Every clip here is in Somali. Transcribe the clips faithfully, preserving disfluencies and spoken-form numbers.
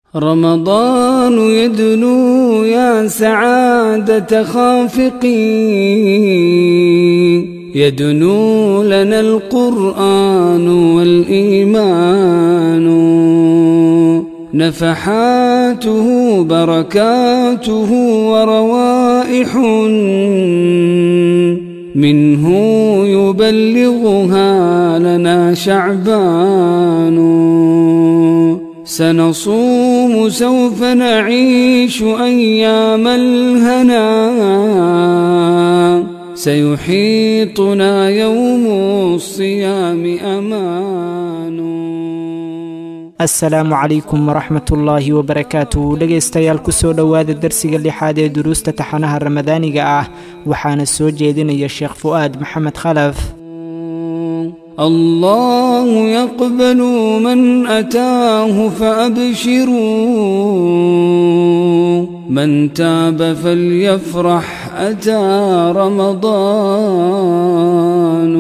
رمضان يدنو يا سعادة خافقين، يدنو لنا القرآن والإيمان، نفحاته بركاته وروائح منه يبلغها لنا شعبان. سنصوم سوف نعيش أيام الهنا، سيحيطنا يوم الصيام أمان. السلام عليكم ورحمة الله وبركاته. dhegeystayaal kusoo dhawaada darsiga lixaad ee duruusta taxanaha ramadaaniga ah, waxaana soo jeedinaya Sheekh Fuaad Maxamed Khalaf. الله يقبل من أتاه فأبشروا، من تاب فليفرح أتى رمضان.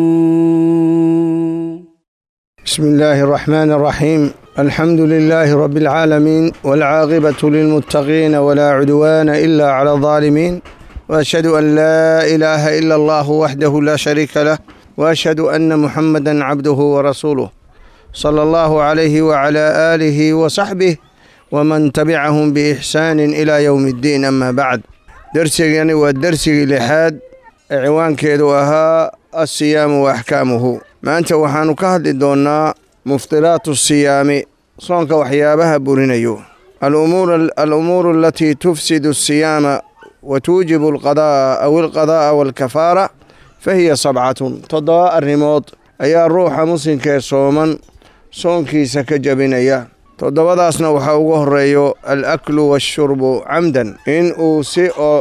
بسم الله الرحمن الرحيم. الحمد لله رب العالمين، والعاقبة للمتقين ولا عدوان إلا على الظالمين، وأشهد أن لا إله إلا الله وحده لا شريك له، وأشهد أن محمدًا عبده ورسوله صلى الله عليه وعلى آله وصحبه ومن تبعهم بإحسان إلى يوم الدين. أما بعد، درسي والدرسي لحاد عنوان كيدو أها الصيام وأحكامه. ما أنت وحانو كهد دونا مفطرات الصيام، صونك وحيابها بورينيو. الأمور الأمور التي تفسد الصيام وتوجب القضاء أو القضاء والكفارة فهي سبعة. تضاء الرموت أي الروح مسلم كيصوما صونكي سكجبنيا. تضاء داسنا وحاوه الريو الأكل والشرب عمدا، إن أوسئ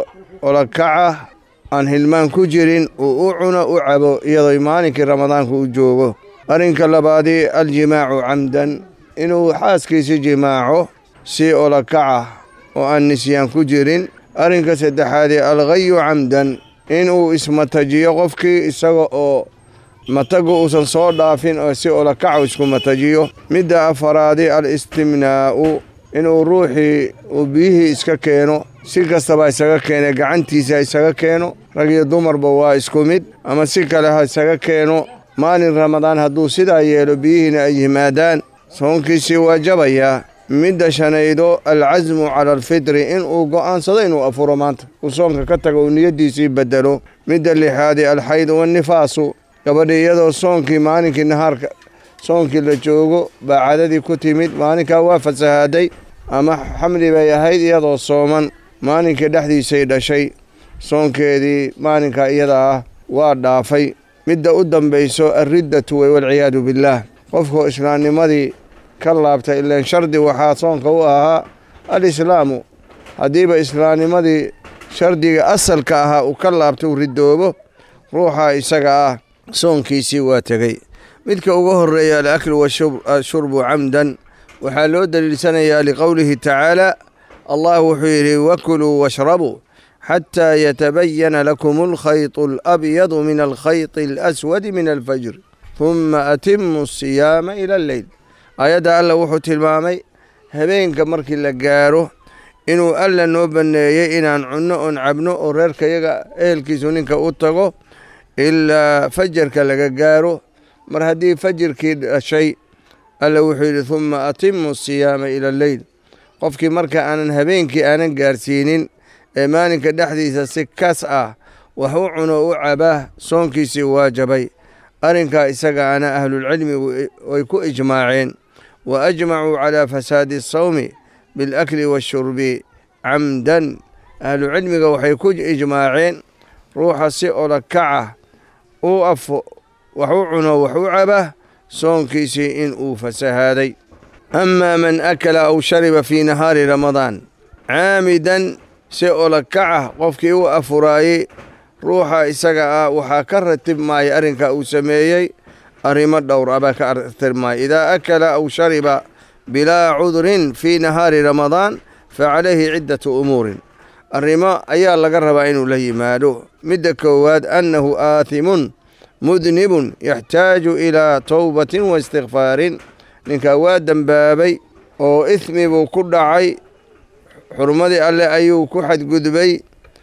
ولكعه أن هلمان كجرين وأعنا أعبو يضيمانك رمضان كجوغو. أرنك اللبادي الجماع عمدا، إنه حاسكي سجماعه سي ولكعه وأن نسيان كجرين. أرنك سدحادي الغي عمدا، inuu ismatajiyo qofkii isaga oo matagu uusan soo dhaafin oo si ula kaco isku matajiyo. midda afaraadi al-istimnaa'u, inuu ruuxii uu biyihii iska keeno, si kastaba isaga keene, gacantiisa isaga keeno, rag iyo dumarba waa isku mid, ama si kale ha isaga keeno. maalin ramadaan hadduu sidaa yeelo biyihiina ay yimaadaan, soonkiisii waa jabayaa. midda shanaydo alcasmu cala alfitri, inuu go'aansado inuu afuro maanta, uu soonka ka tago, uu niyaddiisii bedelo. midda lixaadi alxaydu wannifaasu, gabadhi iyadoo soonkii maalinkii nahaarka soonkii la joogo baa cadadii ku timid, maalinkaa waa fasahaaday ama xamli bay ahayd iyadoo sooman, maalinkii dhexdiisay dhashay, soonkeedii maalinkaa iyada ah waa dhaafay. midda u dambayso alriddatu walciyaadu billaah, qofkoo islaamnimadii ka laabtay. ilaan shardi waxaa soonka u ahaa alislaamu, haddiiba islaamnimadii shardiga asalka ahaa uu ka laabto, uu ridoobo, ruuxa isaga ah soonkiisii waa tegey. midka ugu horeeya alaklu washurbu camdan, waxaa loo daliilsanayaa liqowlihi tacaala, allah wuxuu yidhi wakuluu washrabuu xataa yatabayana lakum alkhayط alabyadu min alkhayط alaswadi min alfajr huma atimu asiyaama ila alleyl. aayadda alla wuxuu tilmaamay habeenka markii la gaaro inuu alla noo banneeyey inaan cunno oon cabno oo reerkayaga ehelkiisu ninka u tago ilaa fajarka laga gaaro. mar haddii fajirkii dhashay, alla wuxuu yidhi humma atimu asiyaama ila alleyl. qofkii marka aanan habeenkii aanan gaarsiinin ee maalinka dhexdiisa si kas ah wax u cuno u cabaa, soonkiisii waa jabay. arrinkaa isaga ana ahlulcilmigu way ku ijmaaceen, wa ajmacuu calaa fasaadi asawmi bilakli washurbi camdan. ahlucilmiga waxay ku ijmaaceen ruuxa si ola kaca uu afo wax u cuno wax u caba, soonkiisii in uu fasahaaday. amaa man akala aw shariba fii nahaari ramadaan caamidan, si ola kaca qofkii u afuraayey, ruuxa isaga ah waxaa ka ratib maaya arrinka uu sameeyey arrimo dhowr abaa ka ratib maaya. idaa akala aw shariba bilaa cudrin fii nahaari ramadaan facalayhi ciddatu umuurin, arrimo ayaa laga rabaa inuu la yimaado. midda koowaad annahu aathimun mudnibun yaxtaaju ilaa towbatin waistikfaarin, ninkaa waa dembaabay oo ismi buu ku dhacay xurmadii alle ayuu ku xadgudbay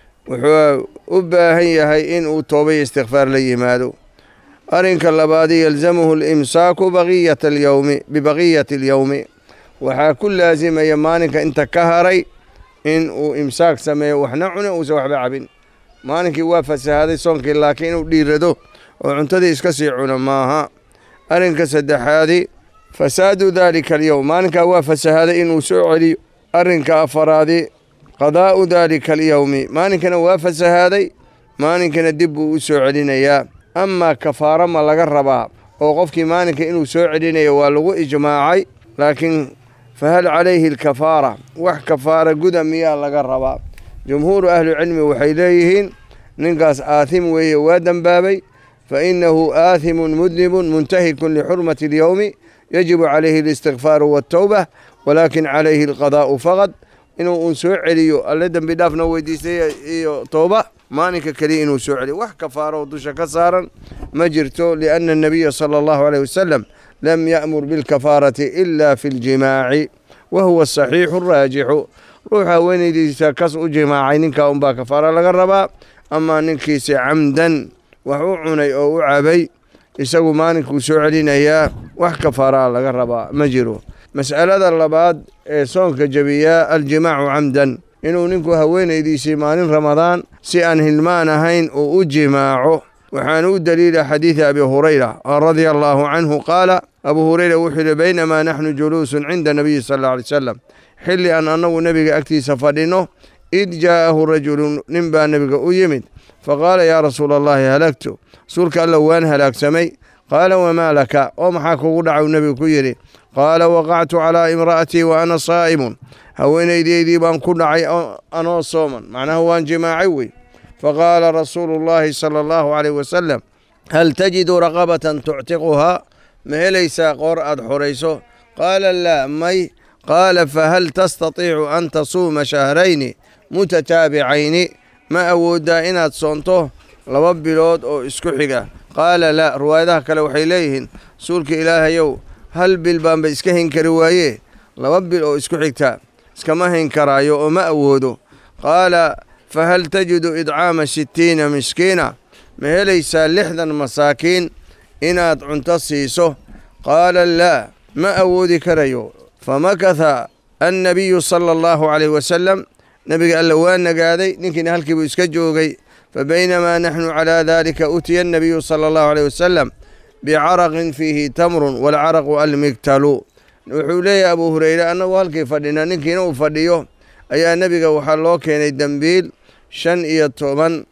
wuxuu u baahan yahay in uu tooba iyo istikfaar la yimaado. arrinka labaadi yalzamuhu alimsaaku baqiyata alyowmi bibaqiyati alyowmi waxaa ku laasimaya maalinka inta ka haray in uu imsaak sameeyo waxna cune uusan waxba cabin. maalinkii waa fasahaaday soonkii laakiin inuu dhiirado oo cuntadii iska sii cuno maaha. arrinka saddexaadi fasaadu daalika alyowm maalinkaa waa fasahaaday inuu soo celiyo. arrinka afaraadi qadaa'u daalika alyowmi maalinkana waa fasahaaday maalinkana dib buu u soo celinayaa. amaa kafaaro ma laga rabaa oo qofkii maalinka inuu soo celinayo waa lagu ijmaacay, laakiin fahal calayhi alkafaara wax kafaara guda miyaa laga rabaa? jumhuuru ahlicilmi waxay leeyihiin ninkaas aathim weeye waa dembaabay fa innahu aathimun mudnibun muntahikun lixurmati alyowmi yajibu calayhi alistikfaaru waatawba walaakin calayhi alqadaa'u faqad inuu uun soo celiyo alle dembi dhaafna weydiistay iyo tooba maalinka keliya inuu soo celiyo. wax kafaaro dusha ka saaran ma jirto lianna annabiya sala allahu alayh wasalam lam ya'mur bilkafaarati ila fi ljimaaci wa huwa asaxiixu araajixu. ruuxa haweenaydiisa kas u jimaacay ninkaa unbaa kafaara laga rabaa. amaa ninkiisi camdan wax u cunay oo u cabay isagu maalinkuu soo celinayaa wax kafaaraa laga rabaa ma jiro. mas'alada labaad ee soonka jebiyaa aljimaacu camdan inuu ninku haweenaydiisii maalin ramadaan si aan hilmaan ahayn uu u jimaaco. waxaana u daliila xadiida abi hurayra radia allaahu canhu qaala abuu hurayra wuxuu yihi baynamaa naxnu juluusun cinda nabiyi sal alla alay salam xilli aan annagu nebiga agtiisa fadhino id jaa'ahu rajulun nin baa nebiga u yimid faqaala yaa rasuula allahi halagtu rasuulka alla waan halaagsamay. qaala wamaa laka oo maxaa kugu dhacau nebigu ku yidhi qaala waqactu calaa imra'atii wa ana saa'imun haweenaydeydii baan ku dhacay anoo sooman macnaha waan jimaacay wey. faqaala rasuulu llaahi sala allahu calayh wasalam hal tajidu raqabatan tuctiquhaa ma helaysaa qoor aad xorayso? qaala laa may. qaala fahal tastatiicu an tasuuma shahrayni mutataabicayni ma awooddaa inaad soonto laba bilood oo isku xiga? qaala laa. riwaayadaha kale waxay leeyihiin rasuulka ilaahayow hal bil baanba iska hayn kari waaye laba bil oo isku xigta iskama hayn karaayo oo ma awoodo. qaala fahal tajidu idcaama sittiina miskiina ma helaysaa lixdan masaakiin inaad cunto siiso? qaala laa ma awoodi karayo. famakatha annabiyu sala allahu calayh wasalam nebiga alla waa nagaaday ninkiina halkii buu iska joogay. fabaynamaa naxnu calaa daalika utiya annabiyu sala allahu calayh wasalam bicaraqin fiihi tamrun waalcaraqu almigtalu. wuxuu leeyahay abuu hurayre annagu halkii fadhina ninkiina uu fadhiyo ayaa nebiga waxaa loo keenay dembiil shan iyo toban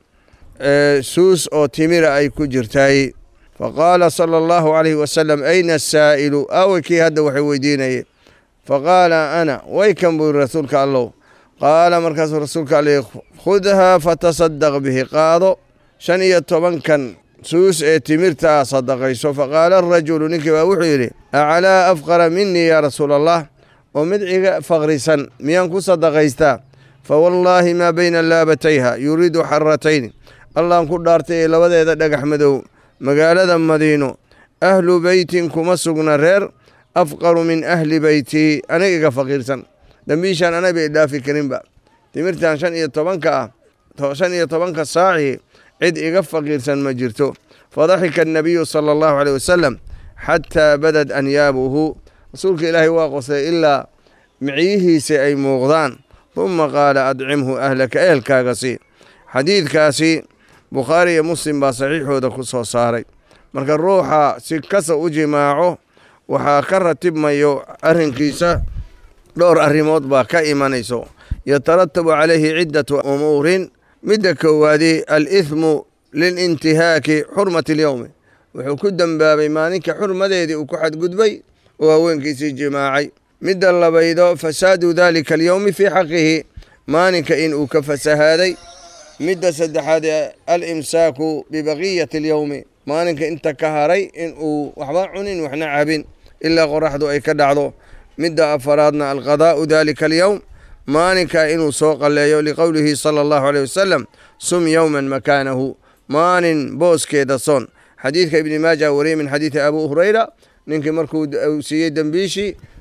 suus oo timira ay ku jirtay. faqaala sala allahu calayhi wasalam ayna asaa'ilu aawe kii hadda waxay weydiinayeen? faqaala ana way kan buu yidhi rasuulka allow. qaala markaasuu rasuulka alle khudhaa fatasaddaq bihi qaado shan iyo tobankan suus ee timirta ah sadaqayso. faqaala arajulu ninkii baa wuxuu yidhi acalaa afqara minii yaa rasuula allah oo mid iga faqrisan miyaan ku sadaqaystaa? fawallaahi maa bayna laabatayha yuriidu xaratayni allaan ku dhaartay ee labadeeda dhagax madow magaalada madiino ahlu beytin kuma sugna reer afqaru min ahli beytii aniga iga faqiirsan. dembiishaan anay bay dhaafi karinba timirtan shan iyo tobanka ah shan iyo tobanka saaci cid iga faqiirsan ma jirto. fadaxika annabiyu sala allahu caleyh wasalam xataa badad anyaabuhu rasuulka ilaahay waa qosay ilaa micyihiisa ay muuqdaan. uma qaala adcimhu ahlaka ehelkaaga sii. xadiidkaasi bukhaari iyo muslim baa saxiixooda ku soo saaray. marka ruuxa si kasa u jimaaco waxaa ka ratibmayo arrinkiisa dhowr arrimood baa ka imanayso yataratabu calayhi ciddatu umuurin. midda koowaadi alithmu lilintihaaki xurmati alyowmi wuxuu ku dembaabay maalinka xurmadeedii uu ku xadgudbay oo haweenkiisii jimaacay. midda labaydo fasaadu daalika alyowmi fii xaqihi maalinka in uu ka fasahaaday. midda saddexaad alimsaaku bibaqiyati alyowmi maalinka inta ka haray in uu waxba cunin waxna cabin ilaa qoraxdu ay ka dhacdo. midda afaraadna alqadaa'u daalika alyowm maalinka inuu soo qalleeyo liqowlihi sala allahu aleyh wasalam sum yowman makaanahu maalin booskeeda soon. xadiidka ibni maaja wariyey min xadiidi abuu hurayra ninkii markuu siiyey dembiishii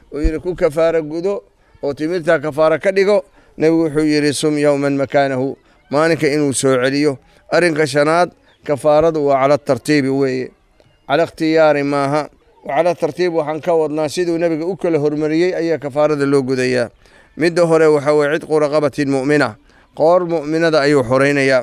ويري كو كفارة قدو وتمرتها كفارة كدقو نبي وحو يري سم يوما مكانه مانك إنو سوعليو أرنك شناد كفارة وعلى الترتيب وي على اختيار ماها وعلى الترتيب وحنكود ناسيد ونبي أكل هرمريي أي كفارة اللو قديا مده هوري وحو عتق رقبة المؤمنة قور مؤمنة أيو حرينيا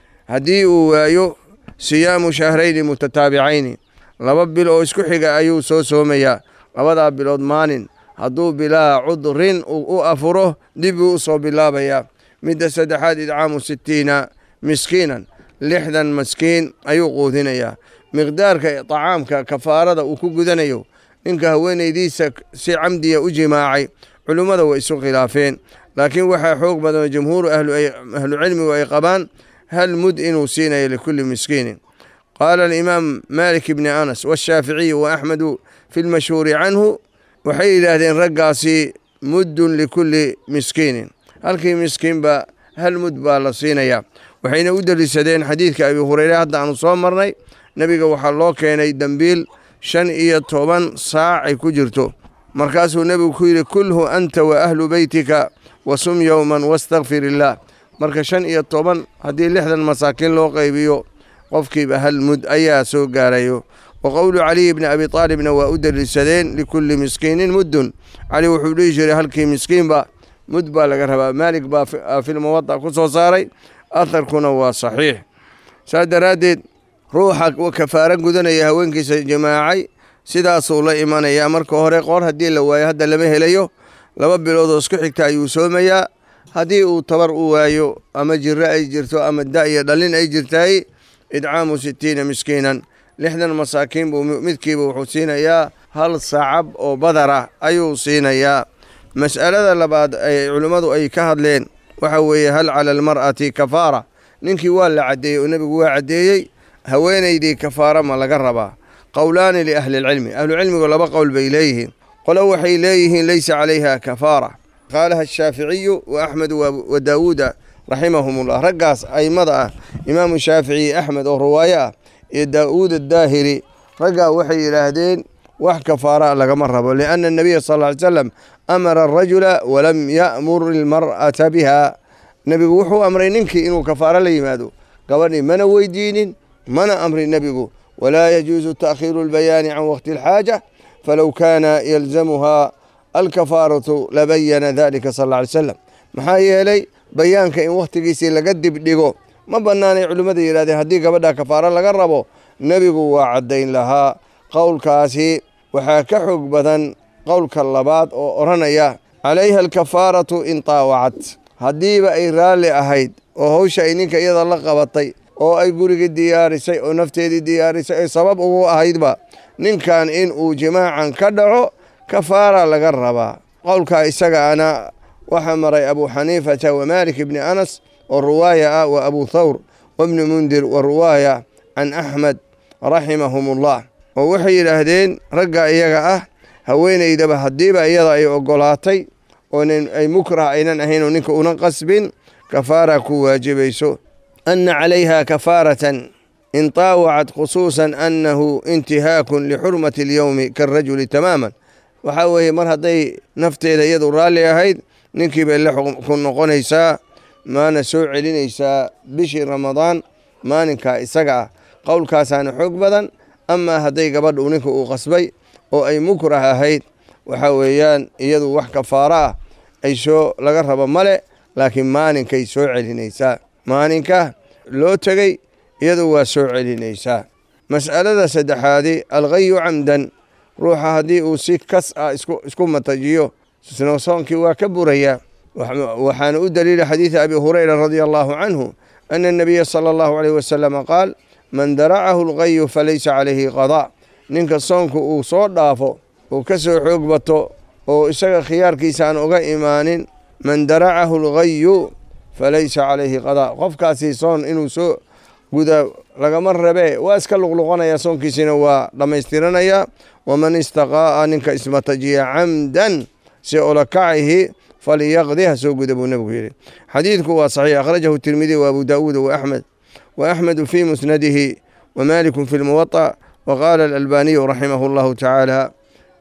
هدي ويو صيام شهرين متتابعين لببل أو اسكحيق أيو سو سوميا لبدا بلود مانين هدو بلا عذر أو أفره دبو أصو بلا بيا مدة سدحات إدعام ستين مسكينا لحدا مسكين أيو قوذينيا مقدار طعامك كفارة وكو قدنيو إنك هويني ديسك سي عمدي أجماعي علماء وإسو خلافين لكن وحا حوق بدن جمهور أهل, أهل العلم وإيقبان هل مدئن سينا لكل مسكين. قال الإمام مالك بن أنس والشافعي وأحمد في المشهور عنه وحي هذين رقاسي مد لكل مسكين هل كي مسكين با هل مد بالصينيا وحين ودر لسدين حديث كأبي هريرة هذا عن صوم مرني نبي وحا الله كان دنبيل شن إيا طوبان ساعة كجرتو مركاسه النبي كيري كله أنت وأهل بيتك وصم يوما واستغفر الله مركز شن إيا طوبان هذه اللحظة المساكين لو قيبيو قفكي بهل مد أيا سو قاريو. وقول علي بن أبي طالب وأدر للسدين لكل مسكين مد علي وحولي جري هل كي مسكين با مد با لقربا مالك با في الموضع كسو صاري أثر كنا صحيح ساد رادد روحك وكفارة قدنا يا هوينك جماعي سيدا صولة إيمان يا مركو هوري قور هدي لوايا هدا لما هليو لما بلوضو اسكو حكتا يوسوميا هدي او تبر وايو أما جراء أي جرتو أما الدائية دلين أي جرتاي إدعام ستين مسكينا لحنا المساكين بمثكي بوحسين يا هل صعب أو بدرة أيو سين يا مسألة لبعض أي علماء أي كهد لين وحوي هل على المرأة كفارة ننكي ولا عدي ونبي وعدي هوين يدي كفارة ما لقربا قولان لأهل العلم أهل العلم ولا بقول بإليه قالوا وحي إليه ليس عليها كفارة قالها الشافعي وأحمد وداود رحمهم الله رقاص أي مضى إمام الشافعي أحمد ورواية داود الداهري رقا وحي الهدين وح كفارة لقمرها لأن النبي صلى الله عليه وسلم أمر الرجل ولم يأمر المرأة بها نبي وحو أمرينك إنه كفارة ليمادو قبرني من ويدين من أمر النبي ولا يجوز تأخير البيان عن وقت الحاجة فلو كان يلزمها الكفارة لبين ذلك صلى الله عليه وسلم محايا لي بيانك إن وقت قيسي لقد بدقو ما بناني علماء يرادي هديك بدأ كفارة لقربو نبي وعدين لها قول كاسي وحاك حق بدن قول كاللبات ورنيا عليها الكفارة إن طاوعت هديب إيران لأهيد وهو شيء إذا الله قبطي oo ay guriga diyaarisay oo nafteedii diyaarisay sabab ugu ahayd ba ninkan in uu jimaacan ka dhaco kafaara laga rabaa qowlka isaga ana waxa maray Abu Hanifa wa Malik ibn Anas wa riwaya wa Abu Thawr wa ibn Mundir wa riwaya an Ahmad rahimahumullah oo waxay yiraahdeen ragga iyaga ah haweeneydaba hadiiba iyada ay ogolaatay oo ay mukrah aynan ahayn ninka una qasbin kafaara ku waajibayso أن عليها كفارة إن طاوعت خصوصا أنه انتهاك لحرمة اليوم كالرجل تماما وحاوه مرهدي نفتي إذا يدو رالي هيد ننكي بالله كن قنيسا ما نسوع لنيسا بشي رمضان ما ننكا إساقع قول كاسان حقبدا أما هدي قبض ونكو قصبي أو أي مكره هيد وحاويان يدو وح كفارة أي شو لقرب ملئ لكن ما ننكا يسوع لنيسا maaninka loo tagay iyadu waa soo celinaysaa mas'alada saddexaadi alghayu camdan ruuxa haddii uu si kas ah isku isku matajiyo soonkii waa ka buraya waxaana u daliila xadiid abi hurayra radiyallahu anhu ana nabiya sallallahu alayhi wasallam qaal man daracahu alghayu falaysa alayhi qada ninka soonku uu soo dhaafo uu ka soo xoog bato oo isaga khiyaarkiisa aan uga imaanin man daracahu alghayu فليس عليه قضاء قف كاسي صون إنه سوء قد لقمر ربي واسك لغلقنا يا صون كيسين ولما يا ومن استقاء أنك اسم تجي عمدا سأولكعه فليغذيها سوء قد أبو نبوه حديثك هو صحيح أخرجه الترمذي وأبو داود وأحمد وأحمد في مسنده ومالك في الموطأ وقال الألباني رحمه الله تعالى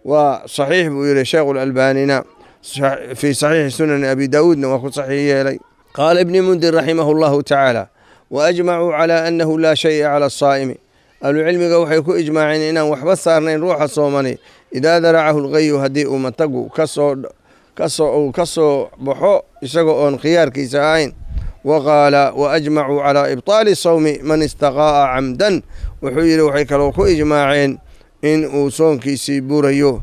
وصحيح بيقول شيخ الألبانينا في صحيح سنن أبي داود وكو صحيح لي. قال ابن منذر رحمه الله تعالى وأجمعوا على أنه لا شيء على الصائم العلم وحي كو إجماعين إنه وحبا صارنين روح الصومني إذا درعه الغي هديء منتقو كسو كسو كسو بحو يسقو أن خيار كيساين. وقال وأجمعوا على إبطال الصوم من استقاء عمدا وحير وحي كلو كو إجماعين إن أوصون كيسي بوريو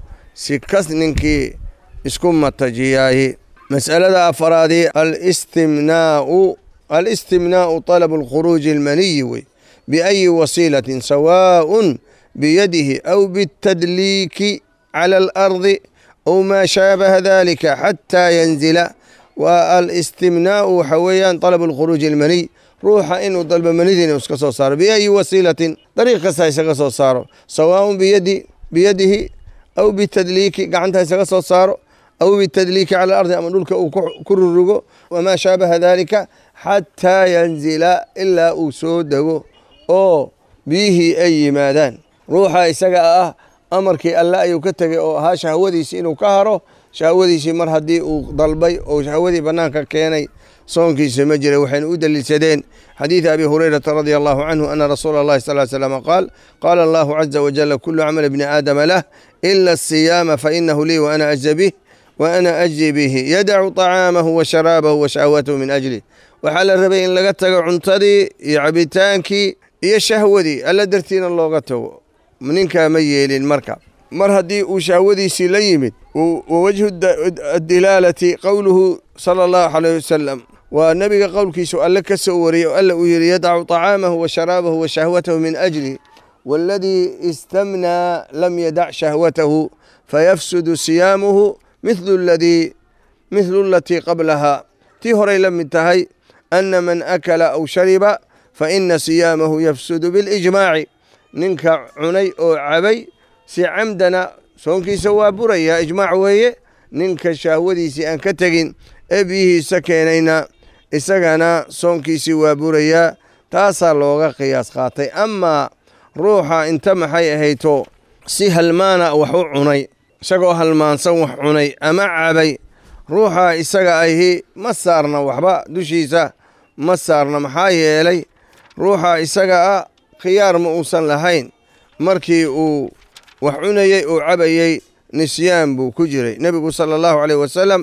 سكسننكي اسكم التجياه. مسألة أفرادي الاستمناء الاستمناء طلب الخروج المني بأي وسيلة سواء بيده أو بالتدليك على الأرض أو ما شابه ذلك حتى ينزل. والاستمناء حويا طلب الخروج المني روح إنه طلب مني نسكسو صار بأي وسيلة طريقة سيسكسو صار سواء بيد بيده أو بالتدليك قعنتها سيسكسو صار أو بالتدليك على الأرض أمنولك أو كررقو وما شابه ذلك حتى ينزل إلا أسوده أو به أي مادان روحا إساقا أمركي ألا يكتغي أو ها شهودي سينو كهرو شهودي سي مرهدي وضلبي أو شهودي بنانك كيني صونكي سمجري وحين أدل سدين. حديث أبي هريرة رضي الله عنه أن رسول الله صلى الله عليه وسلم قال قال الله عز وجل كل عمل ابن آدم له إلا الصيام فإنه لي وأنا أجزي به وأنا أجزي به يدع طعامه وشرابه وشهوته من أجلي. وحال الربي إن لقتك عنتدي يعبتانكي يشهودي ألا درتين الله قتو منينك ميل المركب مرهدي وشهودي سليمت. ووجه الدلالة قوله صلى الله عليه وسلم والنبي قولك سؤال لك سوري وألا يدع طعامه وشرابه وشهوته من أجلي والذي استمنى لم يدع شهوته فيفسد صيامه مثل الذي مثل التي قبلها. تيهري لم انتهي أن من أكل أو شرب فإن صيامه يفسد بالإجماع. ننك عني أو عبي سي عمدنا سونكي سوا بريا إجماع وهي ننك شهودي سي أنكتغين أبيه سكينينا إساقنا سونكي سوا بريا تاسا لوغا قياس خاطي. أما روحا انتم حي هيتو سي هلمانا وحو عني شقو هلمان سوح عني أما عبي روحا إساقا أيهي مسارنا وحبا دوشيسا مسارنا محايا إلي روحا إساقا خيار مؤوسا لهين مركي و وحعنيي وعبيي نسيان بو كجري. نبي صلى الله عليه وسلم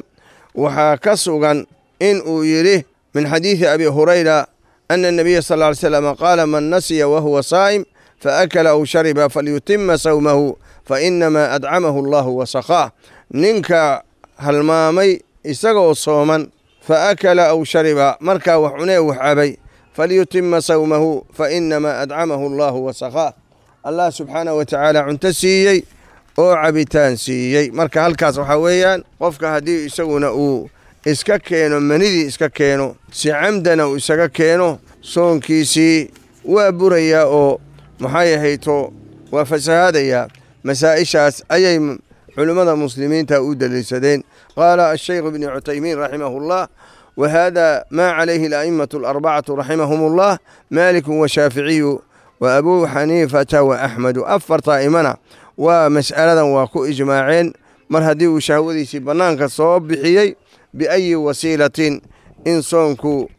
وحاكسوغا إن يريه من حديث أبي هريرة أن النبي صلى الله عليه وسلم قال من نسي وهو صائم فأكل أو شرب فليتم صومه فإنما أدعمه الله وسقاه. ننكا هالمامي إساقو صوما فأكل أو شرب مركا وحعنيه وحابي فليتم صومه فإنما أدعمه الله وسقاه. الله سبحانه وتعالى عنتسيي أو عبيتان سيي مركا هالكاس وحويان قفك هدي يسونا أو إسكا كينو منيدي إسكا كينو سي عمدنا وإسكا كينو صون كيسي وبريا أو محايا هيتو وفساديا مسائشاس أي علماء المسلمين تأود للسدين. قال الشيخ ابن عثيمين رحمه الله وهذا ما عليه الأئمة الأربعة رحمهم الله مالك وشافعي وأبو حنيفة وأحمد أفر طائمنا ومسألة وكو إجماعين مرهدي وشهودي سبنانك الصواب بحيي بأي وسيلة إن صونكو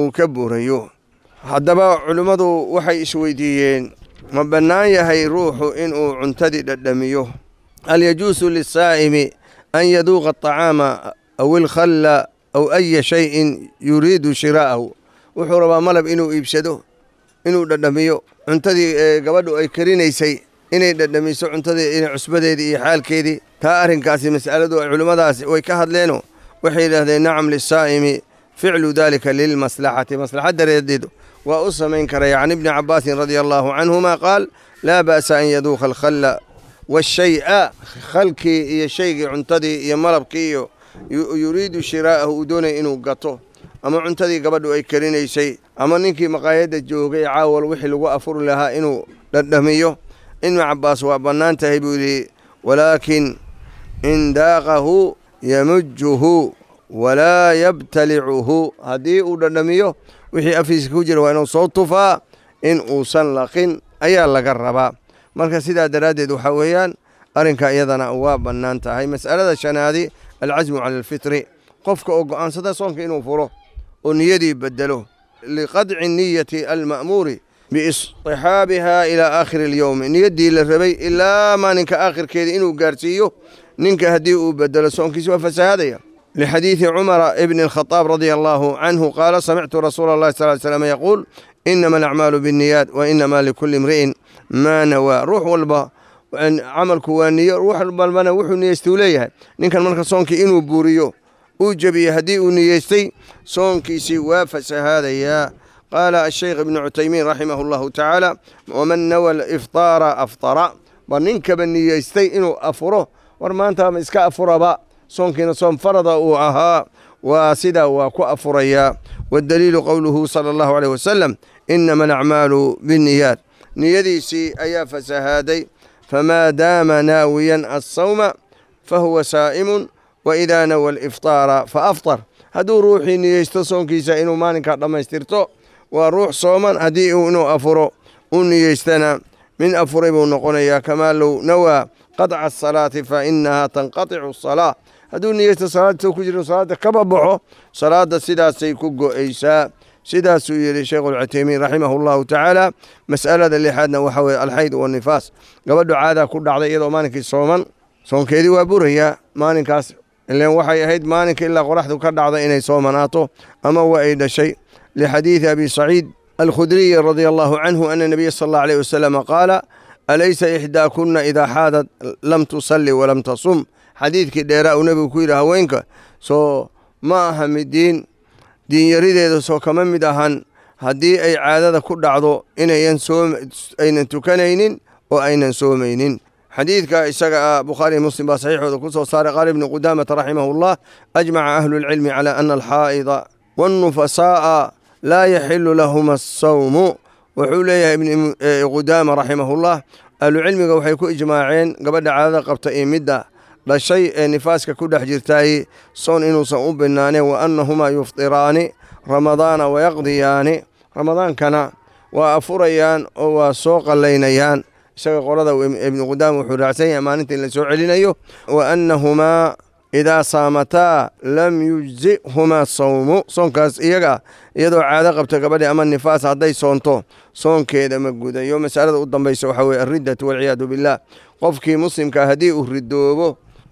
وكبريو. حدبا علماء وحي إسويديين مبنايا هي روح إنو عنتدد الدميو. هل يجوز للصائم أن يذوق الطعام أو الخل أو أي شيء يريد شراءه وحرب ملب إنو يبسده إنو ددميو cuntadii gabadhu ay karinaysay inay dhadhamiso cuntadii inay cusbadeedii iyo xaalkeedii taa arrinkaasi mas'aladu ay culimadaasi way ka hadleeno waxay yiraahdeen nacam lisaa'imi ficlu dalika lilmaslahati maslahada reedeedu waa u samayn karay yani ibn Abbas radiyallahu anhuma qaal la ba'sa an yaduqa al-khalla wash-shay'a khalki iyo shaygi cuntadii iyo malabkii iyo yuriidu shiraahu doonay inuu gato ama cuntadii gabadhu ay karinaysay ama ninkii maqaayada joogay caawal wixii lagu afur lahaa inuu dhadhamiyo in Abbas waa banaan tahay buu yiri walaakin in daaqahu yamujjuhu wala yabtali'uhu hadii uu dhadhamiyo wixii afiiska ku jira waa inuu soo tufaa in uu san laqin ayaa laga rabaa. marka sidaa daraadeed waxa weeyaan arrinka iyadana waa bannaan tahay. mas'alada shanaadi alcasmu cala alfitri, qofka oo go'aansada soonka inuu furo oo niyadii bedelo liqadci niyati alma'muuri biistixaabiha ilaa aakhiri alyowmi, niyaddii la rabay ilaa maalinka aakhirkeeda inuu gaarsiiyo ninka haddii uu bedelo soonkiisi waa fasahaadaya. لحديث عمر ابن الخطاب رضي الله عنه قال سمعت رسول الله صلى الله عليه وسلم يقول إنما الأعمال بالنيات وإنما لكل امرئ ما نوى. روح والبا عمل كوانية روح والبا وحو نيستوليها نكن منك صونكي إنو بوريو وجبي هدي ونيستي صونكي سوا فسهاديا. قال الشيخ ابن عثيمين رحمه الله تعالى ومن نوى الإفطار أفطر وننك بالنيستي إنو أفره ورمانتا مسكا أفربا صونكينا صوم فرض وعها وسدا وكو أفريا. والدليل قوله صلى الله عليه وسلم إنما الأعمال بالنيات، نيدي سي أيا فسهادي فما دام ناويا الصوم فهو سائم وإذا نوى الإفطار فأفطر. هدو روحي نيستو صونكي سائنو مانكا لما يسترتو وروح صوما هدي إنو أفرو ونيستنا من أفربو نقنيا كما لو نوى قطع الصلاة فإنها تنقطع الصلاة. هدو نيست صلاة كجر صلاة كببعو صلاة سيدا سيكوغو إيسا سيدا سيري شيخ العثيمين رحمه الله تعالى. مسألة اللي حدنا وحوي الحيض والنفاس قبل عادة كل عضي إذا مانك صوما صوم كيدي وابوريا مانكاس اللي وحي هيد مانك إلا قرحت كرد عضي إني صومناته أما وإيد شيء. لحديث أبي سعيد الخدري رضي الله عنه أن النبي صلى الله عليه وسلم قال أليس إحداكن إذا حادت لم تصلي ولم تصم. حديث كديراء نبي كويرها وينك سو ما أهم الدين دين يريد سو كمان مدهن هدي أي عادة كل عضو إن ينسوم أين تكنين وأين سومين. حديث كإسقى بخاري مسلم بصحيح وذكر صار قال ابن قدامة رحمه الله أجمع أهل العلم على أن الحائض والنفساء لا يحل لهما الصوم. وحوليه ابن قدامة رحمه الله أهل العلم وحيكون إجماعين قبل عادة قبط إمدة لا شيء نفاسك كل حجرتاي صون إنه صوم بنانه وأنهما يفطران رمضان ويقضيان. رمضان كان وأفريان وسوق اللينيان شيخ قرده ابن قدامة وحرعتين أمانة اللي سعلينيه وأنهما إذا صامتا لم يجزئهما الصوم. صون كاس إيجا يدو عادة قبت قبل أما النفاس هذي صونتو صون كيدا مجودا. يوم مسألة قدام بيسوحوي الردة والعياذ بالله. قفكي مسلم كهدي الردوبه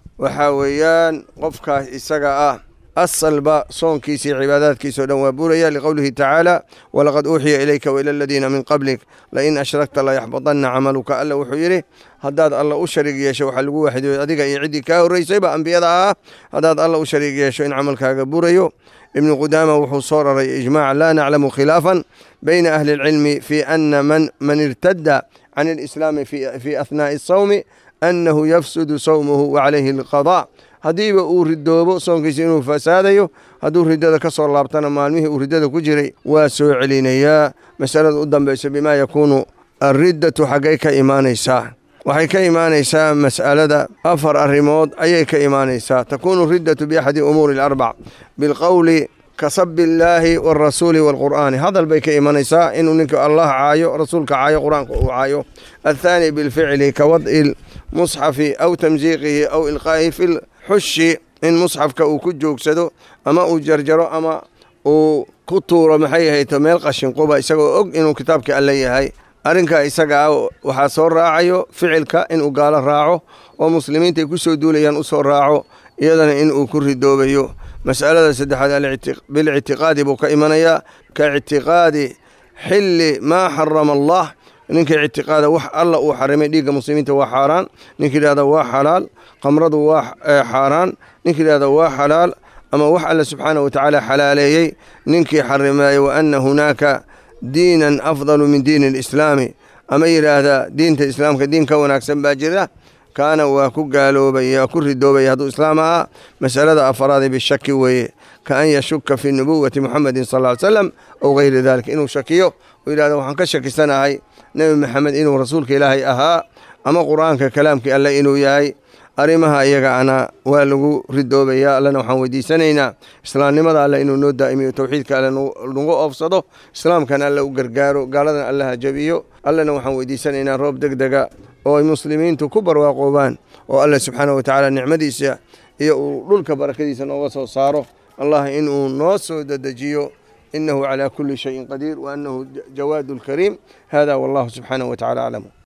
وحاويان قفك إسقاء الصلب صون كيسي عبادات كيسو وبوريا لقوله تعالى ولقد أوحي إليك وإلى الذين من قبلك لئن أشركت لا يحبطن عملك ألا وحيره. هداد الله أشرك يشو حلقو واحد أديك يعدي كاو ريسيبا أنبياء هداد الله أشرك يشو إن عملك بوريو. ابن قدامة وحصور إجماع لا نعلم خلافا بين أهل العلم في أن من من ارتد عن الإسلام في في أثناء الصوم أنه يفسد صومه وعليه القضاء. هديب أوردوبو صومكيس إنه فساديو هدو ردada ka soo laabtana maalmihii uu ridada ku jiray waa soo celinaya. masalada u dambaysa bima yakunu الردة xagay ka imaanaysaa waxay ka imaanaysaa mas'alada afar arrimood ayay ka imaanaysaa. takunu الردة بأحد أمور الأربع بالقول كسب الله والرسول والقرآن. هذا البيك إيمانيسا إنه نك الله عايو رسولك عايو قرآنك عايو. الثاني بالفعل كوضع المصحف أو تمزيقه أو إلقائه في الحش إن مصحفك أو كجوك سدو أما أجرجرو أما وكتور محيه تميل قشن قوبا إساقو أق إنه كتابك ألي هاي أرنكا إساقا وحاسور راعيو فعلك إنه قال راعو ومسلمين تيكسو دوليان أسور راعو إذن إنه كره دوبيو. مسألة سدحة بالاعتقاد بك إيمانيا كاعتقاد حل ما حرم الله. نك اعتقاد وح الله وحرم ديك مسلمين توا حرام نك هذا هو حلال قمرض هو حرام نك هذا هو حلال أما وح الله سبحانه وتعالى حلالي نك حرم. وأن هناك دينا أفضل من دين الإسلام أما هذا دين الإسلام كدين كون أكسب باجرة كان وكو قالوا بيا كل الدوبي هذا إسلامها. مسألة أفراد بالشك وي كأن يشك في نبوة محمد صلى الله عليه وسلم أو غير ذلك إنه شكيه وإلى هذا وحن كشك سنة هاي نبي محمد إنه رسولك إلهي أها أما قرآنك كلامك ألا إنه ياي arrimaha iyaga ana waa lagu ridoobaya allana waxaan weydiisanaynaa islaamnimada alle inuu noo daa'imiyo tawxiidka alle nagu oofsado islaamkana alle u gargaaro gaaladana allaha jabiyo allana waxaan weydiisanaynaa roob degdega oo ay muslimiintu ku barwaaqoobaan oo alle subxaanahu watacaala nicmadiisa iyo uu dhulka barakadiisa nooga soo saaro allah inuu noo soo dedejiyo إنه على كل شيء قدير وأنه جواد الكريم هذا والله سبحانه وتعالى أعلم.